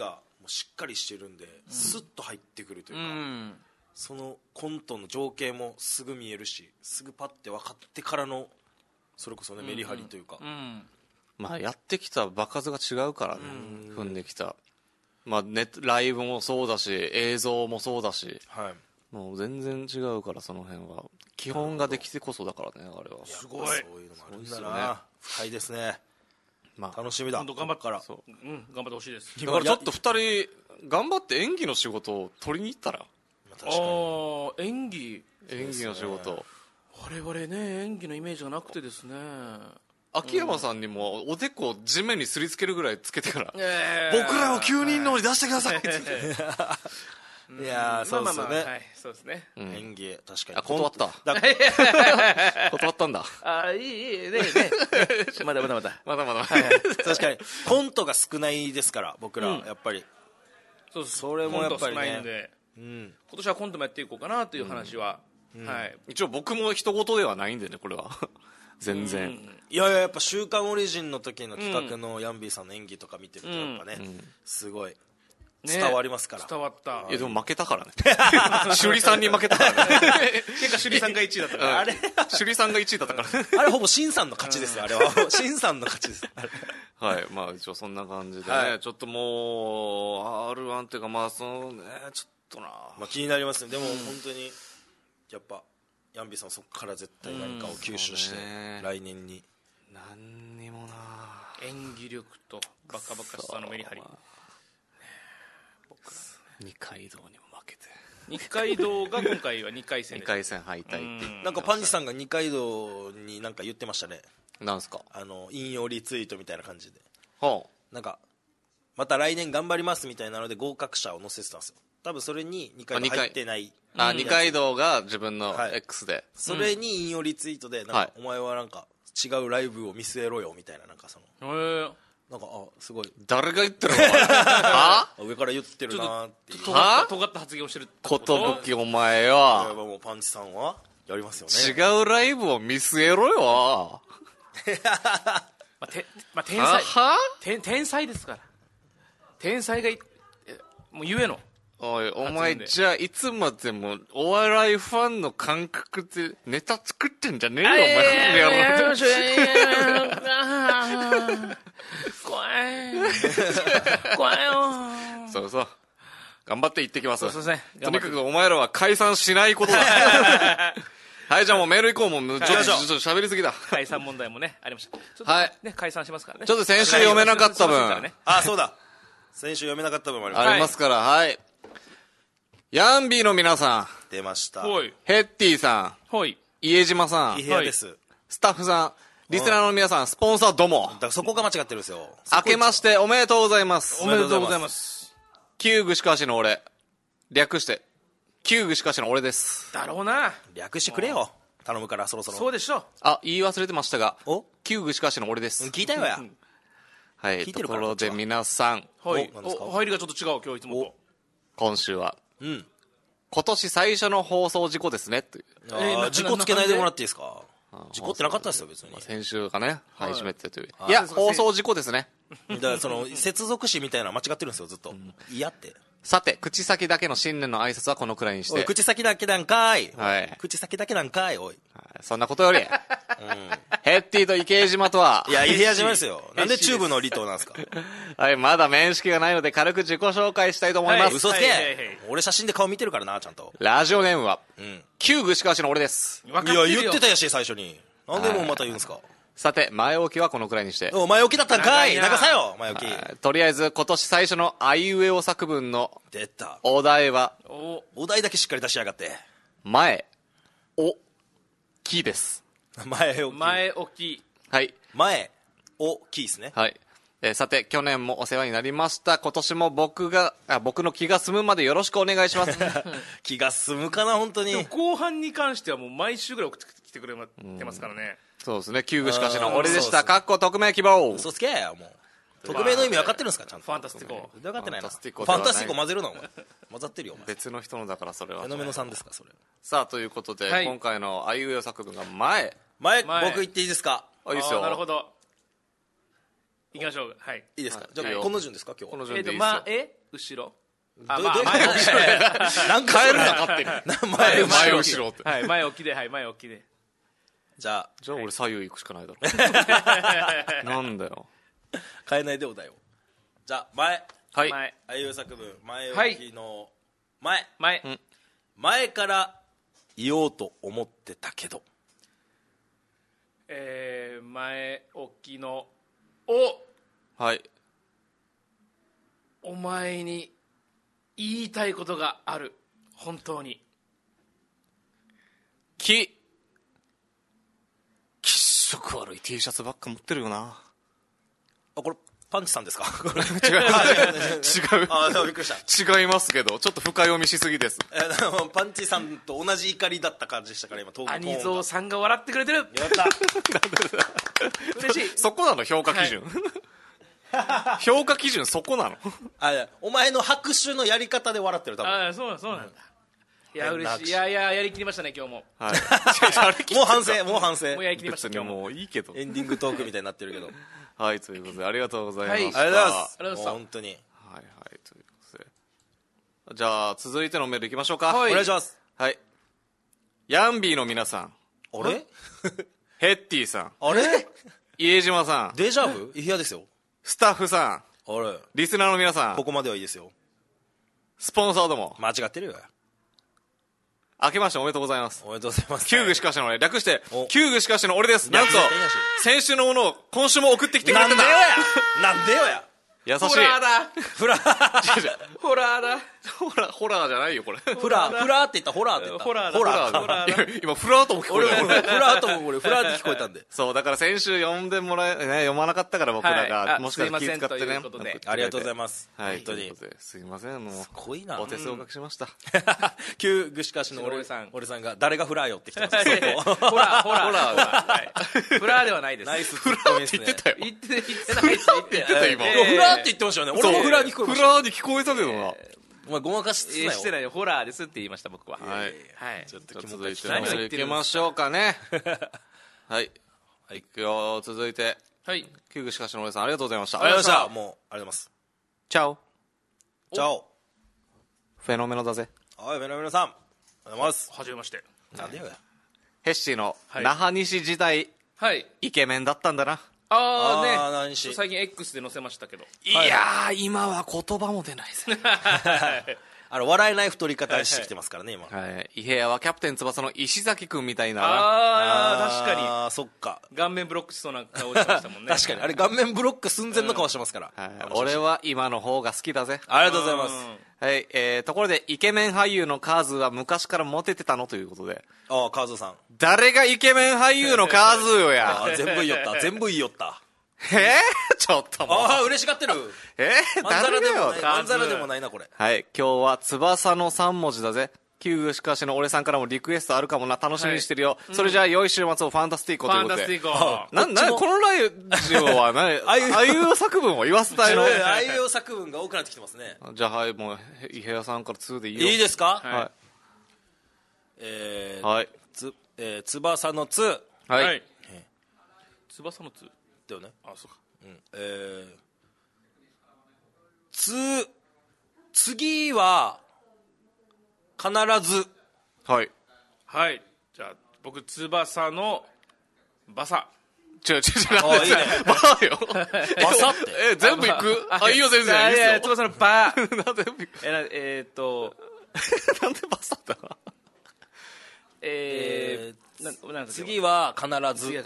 しっかりしてるんで、スッと入ってくるというか、そのコントの情景もすぐ見えるし、すぐパッて分かってからのそれこそねメリハリというか、 まあやってきた場数が違うからね、踏んできた、まあライブもそうだし映像もそうだし、もう全然違うから、その辺は基本ができてこそだからね、あれは。 すごい、そういうのもあるんだな。深いですね。まあ楽しみだ。 本当頑張ってから、頑張ってほしいです。 だからちょっと2人頑張って演技の仕事を取りに行ったら。 確かに演技の仕事、 我々ね演技のイメージがなくてですね、 秋山さんにもおでこを地面にすりつけるぐらいつけてから、僕らを9人のに出してくださいっていやそうですよね、 そうですね、 演技確かに断った断ったんだ。 いいねまだ確かにコントが少ないですから、僕らやっぱりそれもやっぱりね、 今年はコントもやっていこうかなという話は、 一応僕も人事ではないんでね、これは全然、 いややっぱ週刊オリジンの時の企画のヤンビーさんの演技とか見てるとやっぱね、すごい伝わりますから。 伝わった。 いやでも負けたからね趣里さんに負けたからね結果趣里さんが1位だったから、 あれ趣里さんが1位だったからあれほぼ辛さんの勝ちですよ、あれは辛さんの勝ちですはい、まあ一応そんな感じでね、ちょっともう R1 っていうか、まあそのねちょっとな、 まあ気になりますね。でも本当にやっぱヤンビーさんはそこから絶対何かを吸収して来年に何にもな、 演技力とバカバカしさのメリハリ、 二階堂にも負けて、 二階堂が今回は2回戦 2回戦敗退ってなんかパンチさんが二階堂になんか言ってましたね。 なんすか、 引用リツイートみたいな感じで、 なんかまた来年頑張りますみたいなので合格者を載せてたんですよ。多分それに二階堂入ってない二階堂が自分の X で、 それに引用リツイートでなんか、お前はなんか違うライブを見据えろよみたいな、なんかそのなんかすごい誰が言ってるのは上から言ってるなっていう尖った発言をしてることぶき、お前よ、 もうパンチさんはやりますよね。 違うライブを見据えろよ天才ですから、天才がもう言えの。 おい、お前じゃあいつまでもお笑いファンの感覚でネタ作ってんじゃねえよ、お前。 怖いよ。 そうそう、頑張って行ってきます。 そうですね、 とにかくお前らは解散しないことだはい、じゃあもうメール行こう。もうちょっと喋りすぎだ。 解散問題もねありました。 はい、 解散しますからね。 ちょっと先週読めなかった分、 そうだ、先週読めなかった分もありますから、はい。ヤンビーの皆さん出ました。 ヘッティさん、家島さん、スタッフさん、リスナーの皆さん、スポンサーども、 だからそこが間違ってるんですよ。 明けましておめでとうございます。 おめでとうございます。 旧串川市の俺、略して旧串川市の俺です。 だろうな、 略してくれよ、頼むから。そろそろ。 そうでしょ。 言い忘れてましたが、旧串川市の俺です。 聞いたよや。 はい、ところで皆さん、 入りがちょっと違う、今日いつもと。 今週は今年最初の放送事故ですねという。 事故つけないでもらっていいですか。事故ってなかったですよ別に。 先週がね、初めてという。いや、放送事故ですね。 だからその接続詞みたいなの間違ってるんですよ、ずっと。嫌って。 さて、口先だけの新年の挨拶はこのくらいにして。 口先だけなんかい。 はい。 口先だけなんかい、おい。 そんなことより、ヘッティと池島とは。 いや、池島ですよ。なんでチューブの離島なんですか。 はい、まだ面識がないので軽く自己紹介したいと思います。 嘘つけ。俺写真で顔見てるからな、ちゃんと。 ラジオネームは、旧串川市の俺です。 いや、言ってたやし、最初に。なんでもうまた言うんですか。 さて、前置きはこのくらいにして。 前置きだったんかい。長さよ、前置き。 とりあえず、今年最初のあいうえお作文の出たお題は、 お題だけしっかり出しやがって。 前、お、きです。 前置き。 前置き。 はい。 前、お、きですね。 はい。さて、去年もお世話になりました。今年も僕の気が済むまでよろしくお願いします。 気が済むかな、本当に。 後半に関してはもう毎週ぐらい送ってきてくれてますからね。 そうですね、旧串川市の俺でした。かっこ匿名希望。 嘘つけや、もう。匿名の意味分かってるんですか、ちゃんと。 ファンタスティコ。 分かってないな。ファンタスティコ混ぜるな、お前。混ざってるよ、お前。 別の人のだから、それは。 フェノメノさんですか、それ。 さあ、ということで、今回のあいうえお作文が前、 僕言っていいですか。 いいですよ。 なるほど。 いきましょう。はい。 いいですか。じゃあこの順ですか今日。 この順でいいですよ。 後ろ。 前後ろ。 何回変えるの勝手に。 前後ろって。 はい、前置きで、はい、前置きで。 じゃあ俺左右行くしかないだろ。なんだよ。 変えないでお題を。じゃあ前。 はい。 あいう作文前置きの前。 前から言おうと思ってたけど。 前置きのはい。 お前に言いたいことがある。本当に。 気色悪い T シャツばっか持ってるよな。 これパンチさんですか？違う。 違う。 びっくりした。違いますけど、ちょっと深読みしすぎです。 パンチさんと同じ怒りだった感じでしたから今。 兄蔵さんが笑ってくれてる。やった。嬉しい。 そこなの評価基準。評価基準そこなの。 お前の拍手のやり方で笑ってる多分。 そうなんだ。いや嬉しい。いややりきりましたね今日も。 はい。 もう反省。もうやりきりました今日も。 もういいけど。 エンディングトークみたいになってるけど。 はい、ということでありがとうございました。 ありがとうございます。本当に。 はいはい、ということで。じゃあ続いてのメールいきましょうか。 お願いします。 はい。ヤンビーの皆さん。 あれ？ ヘッティさん。 あれ？ 家島さん。 デジャブ？嫌ですよ。 スタッフさん。 あれ？ リスナーの皆さん。 ここまではいいですよ。 スポンサーども。 間違ってるよ。 明けましておめでとうございます。 おめでとうございます。 旧具しかしの俺、略して旧具しかしの俺です。なんと先週のものを今週も送ってきてくれてた。 なんでよや。 優しい。 ホラーだ。 ホラーだ。 ホラーじゃないよこれ。 フラーって言ったホラーって言った。 ホラー。 今フラーとも聞こえた。 フラーともフラーって聞こえたんで。 そうだから先週読まなかったから僕らがもしかしたら気遣ってね。 ありがとうございます。 はい。本当にすいませんもう。 すごいな。 お手数おかけしました。 旧具しかしの俺さんが誰がフラーよってきてます。 ホラー。フラーではないです。 ナイス。 フラーって言ってたよ。 言ってないです。 言ってた今。 フラーって言ってましたよね。俺もフラーに聞こえました。 フラーに聞こえたけどな。 お前ごまかしつつなよ。 してないよ。ホラーですって言いました僕は。 はい。 ちょっと続いての行きましょうかね。はい。いくよ。続いて。 はい。 旧具しかしの俺さんありがとうございました。 ありがとうございました。もうありがとうございます。 チャオ。 チャオ。 フェノメノだぜ。 はい、フェノメノさん。ありがとうございます。 はじめまして。 なんでよや。 ヘッシーの那覇西時代イケメンだったんだな。 ね、最近 X で載せましたけど。 いやー、今は言葉も出ないですね。 笑えない太り方してきてますからね、今。 伊平屋はキャプテン翼の石崎くんみたいな。 確かに。そっか。 顔面ブロックしそうな顔してましたもんね。 確かに。あれ顔面ブロック寸前の顔してますから。 俺は今の方が好きだぜ。 ありがとうございます。 はい、ところでイケメン俳優のカーズは昔からモテてたのということで。 ああ、カーズさん。 誰がイケメン俳優のカーズよや。 全部言いよった。全部言いよった。 ちょっともう。 ああ、嬉しがってる。 誰だよ。 まんざらでもないな、これ。 はい、今日は翼の3文字だぜ。旧具しかしの俺さんからもリクエストあるかもな。楽しみにしてるよ。それじゃあ良い週末をファンタスティーコということで。 ファンタスティーコ。 このラジオはあいう作文を言わせたいの。 あいう作文が多くなってきてますね。 じゃあはい、もう伊平屋さんから2でいいよ。 いいですか？ はい。はい。 翼の2。 はい。 翼の2 だよね。 あ、そうか。 次は必ず。 はい。 はい。じゃあ僕翼のバサ。 違う。なんでバサよ。 バサって。 全部いく？あ、いいよ全然。いいよ。 翼のバ。 なんでバサだ。 次は必ず。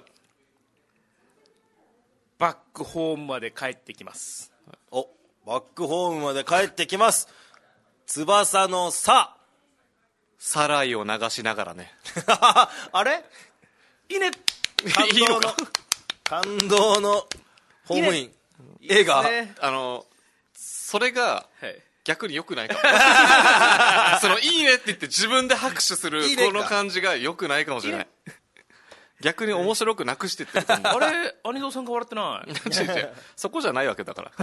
バックホームまで帰ってきます。 お、バックホームまで帰ってきます。翼のさ。 サライを流しながらね。 あれ？ いいね。 感動のホームイン。映画。 それが逆に良くないか。そのいいねって言って自分で拍手するこの感じが良くないかもしれない。逆に面白くなくしてってると思う。 あれ、兄蔵さんが笑ってない。 違う。そこじゃないわけだから。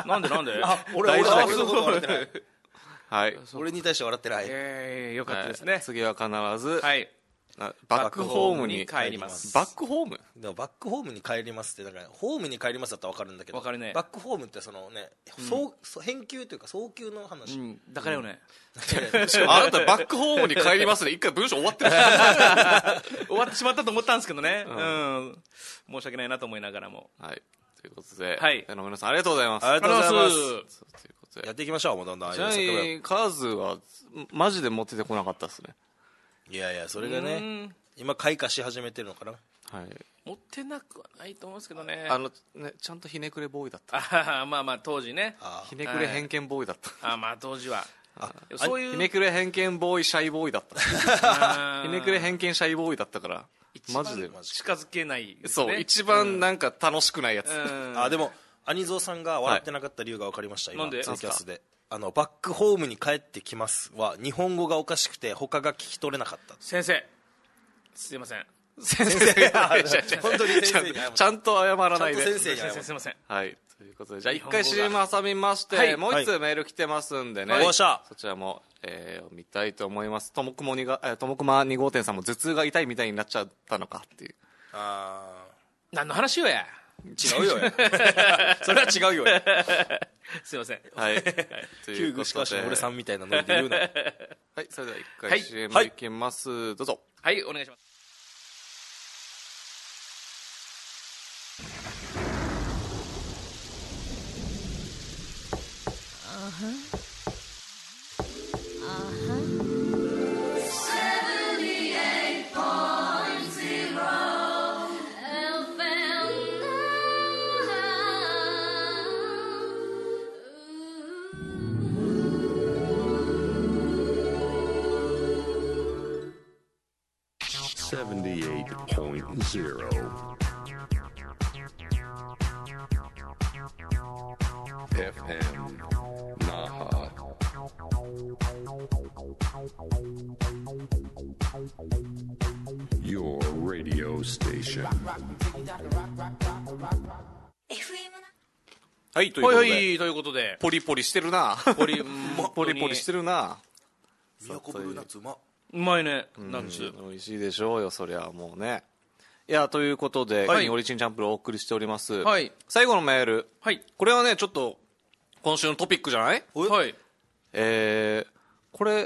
なんで俺のこと笑ってない。 はい。 俺に対して笑ってない。 よかったですね。 次は必ず。 はい。 バックホームに帰ります。 バックホームでもバックホームに帰りますってだからホームに帰りますだったら分かるんだけど、 分かるね。 バックホームってそのね、返球というか送球の話、 だからよね、 しかもあなたバックホームに帰りますね一回文章終わってる終わってしまったと思ったんですけどね、申し訳ないなと思いながらも。 はい、ということで、 はい、 皆さんありがとうございます。 ありがとうございます。 ということでやっていきましょう。もうどんどん。 ちなみにカーズはマジで持っててこなかったですね。 いやいや、それがね今開花し始めてるのかな。 はい、 持ってなくはないと思うんですけどね。 ね、ちゃんとひねくれボーイだった。 まあまあ当時ね、 ひねくれ偏見ボーイだった。 まあ当時はそういうひねくれ偏見ボーイシャイボーイだったひねくれ偏見シャイボーイだったからマジで近づけないですね。 そう、一番なんか楽しくないやつ。 でも兄蔵さんが笑ってなかった理由が分かりました。 なんで？ ツイキャスでバックホームに帰ってきますは日本語がおかしくて他が聞き取れなかった。 先生すいません。 先生本当に先生にちゃんと謝らないで。 先生に謝る。 すいません。 はい、ということでじゃあ一回 CM 挟みまして、もう一つメール来てますんでね、そちらも読みたいと思います。ともくま2号店さんも頭痛が痛いみたいになっちゃったのかっていう。 何の話よや。 違うよそれは違うよすいません。 はい旧具しかし俺さんみたいなノリで言うな。 はい、それでは一回 CM いきます。どうぞ。 はい、お願いします。 Your radio station. はい、ということでポリポリしてるな。ポリポリしてるな。 宮古ブルーナッツうまいね。ナッツ美味しいでしょうよ、そりゃもうね。いや、ということで、金オリジンチャンプルをお送りしております。最後のメール、これはねちょっと今週のトピックじゃない？ はい。 これ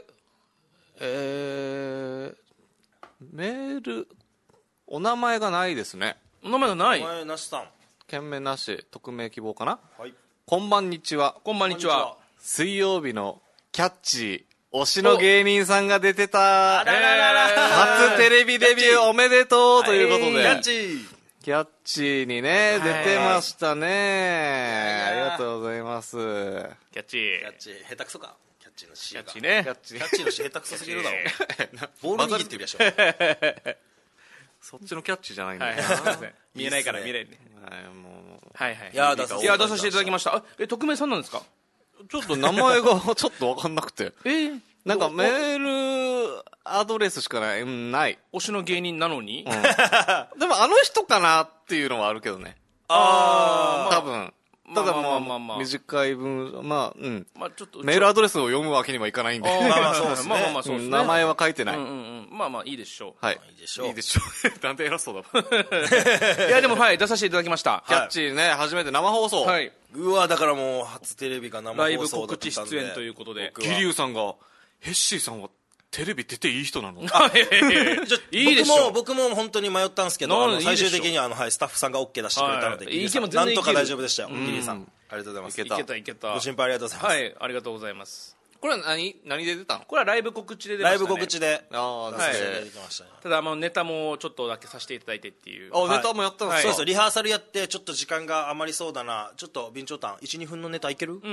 メールお名前がないですね。 お名前がない。 お前なしさん。 件名なし、匿名希望かな。 はい。 こんばんにちは。 こんばんにちは。 水曜日のキャッチー推しの芸人さんが出てた。初テレビデビューおめでとうということで。キャッチーにね出てましたね。ありがとうございます。 キャッチー下手くそか。キャッチーの C が。 キャッチね。 キャッチーの C 下手くそすぎるだろ。ボール握ってるでしょ。 そっちのキャッチじゃないんだよな。見えないから見れるね。はいはい。いや出させていただきました。匿名さんなんですか？ ちょっと名前がちょっと分かんなくて。なんかメールアドレスしかない。推しの芸人なのに。 でもあの人かなっていうのはあるけどね。多分。ただまあ短い分ちょっとメールアドレスを読むわけにはいかないんで。名前は書いてない。 まあまあいいでしょう。 はい。いいでしょう。なんて偉そうだ。 いやでも出させていただきました。 キャッチーね初めて生放送。 はい。 うわだからもう初テレビが生放送だったんで。 ライブ告知出演ということで。 桐生さんがヘッシーさんはテレビ出ていい人なの？いいでしょ。 僕も本当に迷ったんですけど、最終的にはスタッフさんが OK 出してくれたので、なんとか大丈夫でしたよ。桐生さんありがとうございます。 いけた。 ご心配ありがとうございます。 はい、ありがとうございます。 これは何で出たの？ これはライブ告知で出ましたね。 ライブ告知で。 ただネタもちょっとだけさせていただいてっていう。 ネタもやったんですか？ そうです。リハーサルやってちょっと時間が余りそうだな、ちょっと備長炭 1,2 分のネタいける？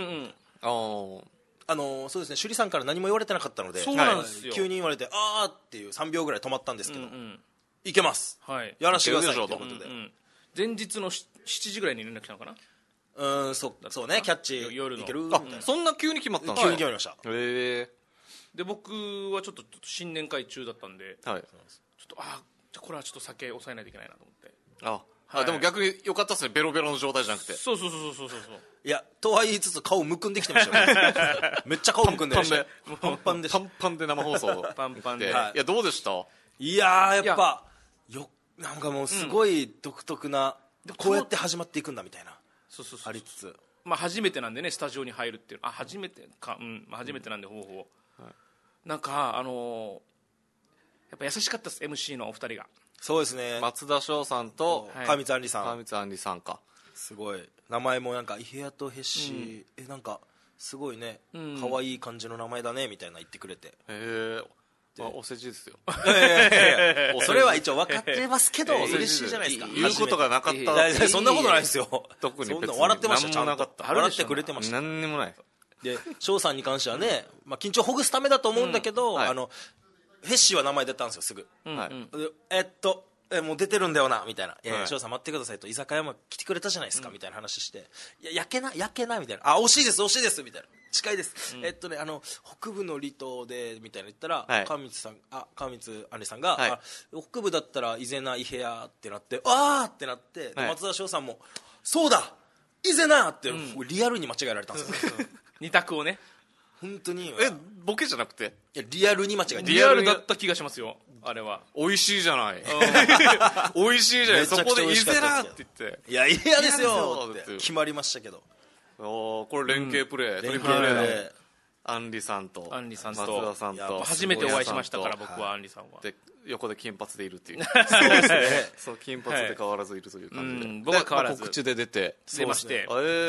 そうですね、趣里さんから何も言われてなかったので、 そうなんですよ。 急に言われてあーっていう3秒ぐらい止まったんですけど、いけます、やらせてくださいということで、 前日の7時ぐらいに連絡来たのかな。 そうね、キャッチ夜のいける。 そんな急に決まったんですか？急に決まりました。 で僕はちょっと新年会中だったんで、ちょっとこれはちょっと酒抑えないといけないなと思って。 でも逆に良かったっすね、ベロベロの状態じゃなくて。 そういやとは言いつつ顔むくんできてましたよめっちゃ顔むくんでました。 パンパンで生放送パンパンで。 いやどうでした？ いやーやっぱなんかもうすごい独特な、こうやって始まっていくんだみたいなそうありつつ、 まあ初めてなんでねスタジオに入るっていう初めてかまあ初めてなんでほぼなんかやっぱ優しかったです MC のお二人が。 そうですね、 松田翔さんと川光あんりさん、 川光あんりさんか、 すごい名前もなんかイヘアとヘッシー、なんかすごいね可愛い感じの名前だねみたいな言ってくれて、 へえ、お世辞ですよそれは一応分かってますけど嬉しいじゃないですか。 言うことがなかったそんなことないですよ。 特に別に笑ってました。ちゃんと笑ってくれてました。 何にもない。 で翔さんに関してはね、緊張ほぐすためだと思うんだけど、ヘッシーは名前出たんですよすぐ。もう出てるんだよなみたいな、翔さん待ってくださいと、居酒屋も来てくれたじゃないですかみたいな話して、いや焼けなみたいな、惜しいですみたいな、近いです、北部の離島でみたいな言ったら、川光あんりさんが、北部だったら伊是名伊平屋ってなって、ってなって、松田翔さんもそうだ伊是名って、リアルに間違えられたんですよ二択をね、 本当にボケじゃなくて、 いやリアルに間違えた。 リアルだった気がしますよあれは。 美味しいじゃない美味しいじゃない、そこで伊是名って言って、 いや伊平屋ですよって決まりましたけど、 これ連携プレー、トリプルプレーであんりさんと松田さんと初めてお会いしましたから僕はあんりさんはで横で金髪でいるっていうそうですねそう金髪で変わらずいるという感じで、 僕は変わらず告知で出まして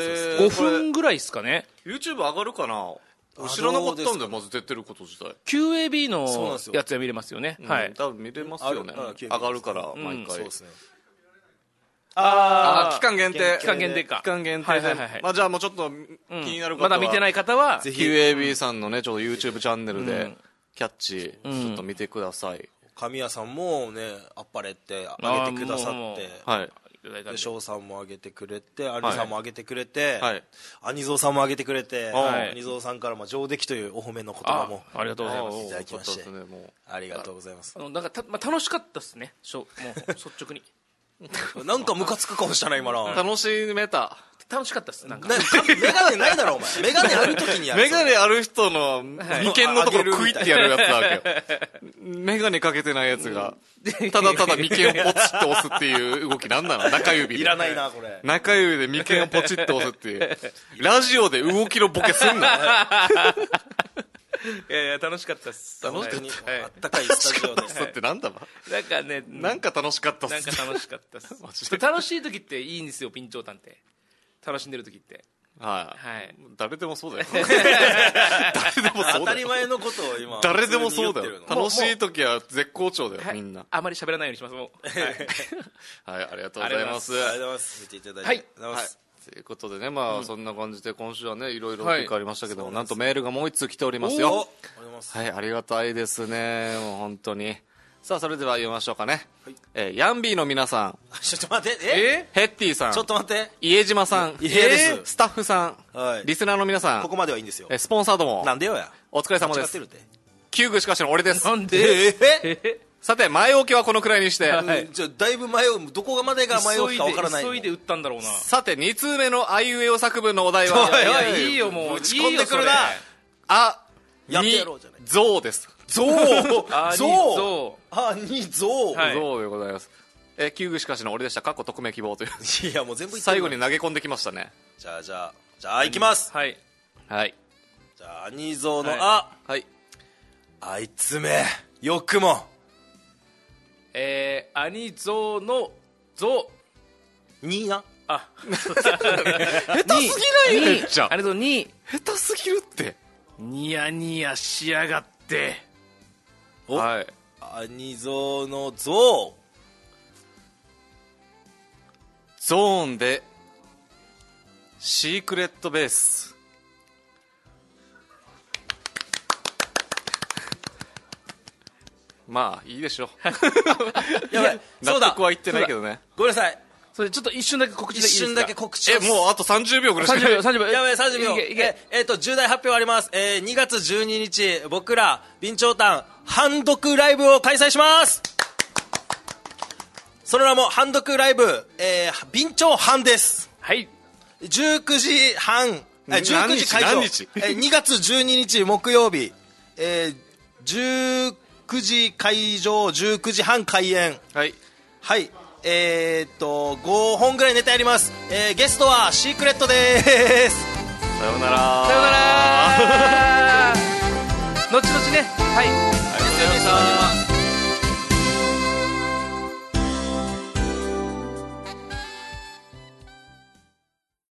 5 分ぐらいですかね。 YouTube 上がるかな、知らなかったんでまず出てること自体 QAB のやつは見れますよね。 多分見れますよね、上がるから毎回。そうですね、期間限定か期間限定で、じゃあもうちょっと気になる方はまだ見てない方はぜひ QAB さんのねちょっと YouTube チャンネルでキャッチちょっと見てください。 神谷さんもねあっぱれってあげてくださって、で翔さんもあげてくれて、あんりさんもあげてくれて、兄蔵さんもあげてくれて、兄蔵さんから上出来というお褒めの言葉もありがとうございますいただきまして、ありがとうございます。 なんか楽しかったですね、もう率直になんかムカつく顔したな今の。 楽しめた。 楽しかったっす。なんかメガネないだろお前。メガネある時にやる。 メガネある人の眉間のところクイってやるやつなわけよ。メガネかけてないやつがただただ眉間をポチッと押すっていう動きなんなの、中指で。 いらないなこれ。 中指で眉間をポチッと押すっていう。ラジオで動きのボケすんな。 いや楽しかったっす。 楽しかった。あったかいスタジオで。 ってなんだば。 なんかね、 なんか楽しかったっす。 なんか楽しかったっす。楽しい時っていいんですよ、ピンチョータンって。楽しんでる時って。 はい。誰でもそうだよ。 誰でもそうだよ。当たり前のことを今。 誰でもそうだよ。楽しい時は絶好調だよ、みんな。 あまり喋らないようにします。 はい、ありがとうございます。 ありがとうございます。見ていただいて。はい。 ということでね、そんな感じで今週はねいろいろ結果ありましたけども、なんとメールがもう一通来ておりますよ。はい、ありがたいですね、もう本当に。さあそれでは読みましょうかね。ヤンビーの皆さん、 ちょっと待って、 ヘッティさん、 ちょっと待って、 家島さん、スタッフさん、リスナーの皆さん、 ここまではいいんですよ。 スポンサーども、 なんでよや、 お疲れ様です。旧具しかしの俺です。 なんでさて前置きはこのくらいにして、 じゃだいぶ前をどこまでが前置きか分からない。 急いで打ったんだろうな。 さて2通目のあいうえお作文のお題は、 いいよもう、 打ち込んでくるな。 あにゾウです。 ゾウゾウでございます。旧具しかしの俺でした。過去匿名希望という。 いやもう全部最後に投げ込んできましたね。 じゃあいきます。 はいはい。 じゃあ兄ゾウのあ、あいつめよくも兄ゾウのゾウにな。 下手すぎないじゃん。 あれとに下手すぎるって。 ニヤニヤしやがって。 はい。 兄ゾウのゾウ。 ゾーンでシークレットベース。まあいいでしょう。 やばい、 納得は言ってないけどね。 ごめんなさい。 それちょっと一瞬だけ告知でいいですか。 一瞬だけ告知。 もうあと30秒ぐらいしかない。 30秒。 やばい、30秒。重大発表あります。2月12日、僕ら、備長炭、ハンドクライブを開催します。その名も、ハンドクライブ、備長半です。 はい。 19時半、19時会場。2月12日木曜日、19 9時開場、19時半開演。 はいはい、5本ぐらいネタやります。ゲストはシークレットです。 さようなら。